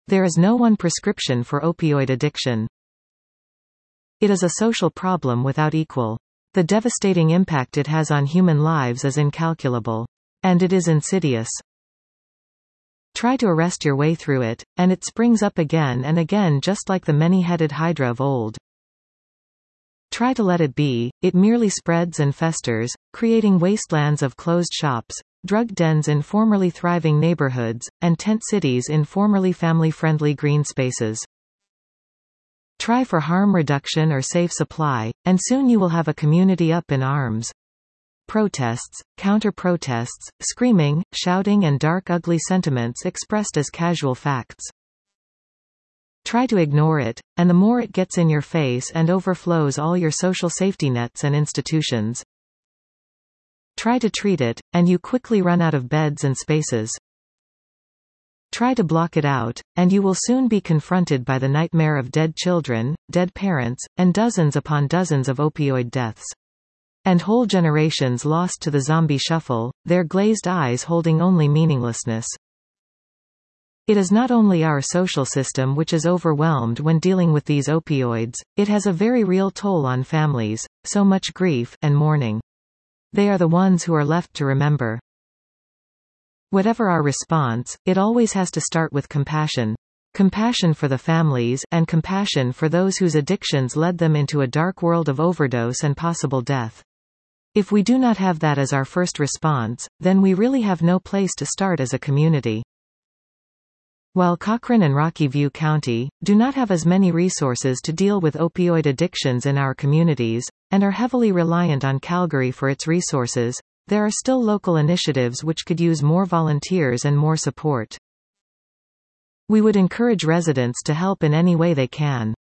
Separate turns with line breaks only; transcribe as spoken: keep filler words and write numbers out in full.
There is no one prescription for opioid addiction. It is a social problem without equal. The devastating impact it has on human lives is incalculable. And it is insidious. Try to arrest your way through it, and it springs up again and again just like the many-headed hydra of old. Try to let it be, it merely spreads and festers, creating wastelands of closed shops, drug dens in formerly thriving neighborhoods, and tent cities in formerly family-friendly green spaces. Try for harm reduction or safe supply, and soon you will have a community up in arms. Protests, counter-protests, screaming, shouting and dark ugly sentiments expressed as casual facts. Try to ignore it, and the more it gets in your face and overflows all your social safety nets and institutions. Try to treat it, and you quickly run out of beds and spaces. Try to block it out, and you will soon be confronted by the nightmare of dead children, dead parents, and dozens upon dozens of opioid deaths. And whole generations lost to the zombie shuffle, their glazed eyes holding only meaninglessness. It is not only our social system which is overwhelmed when dealing with these opioids, it has a very real toll on families, so much grief and mourning. They are the ones who are left to remember. Whatever our response, it always has to start with compassion. Compassion for the families, and compassion for those whose addictions led them into a dark world of overdose and possible death. If we do not have that as our first response, then we really have no place to start as a community. While Cochrane and Rocky View County do not have as many resources to deal with opioid addictions in our communities, and are heavily reliant on Calgary for its resources, there are still local initiatives which could use more volunteers and more support. We would encourage residents to help in any way they can.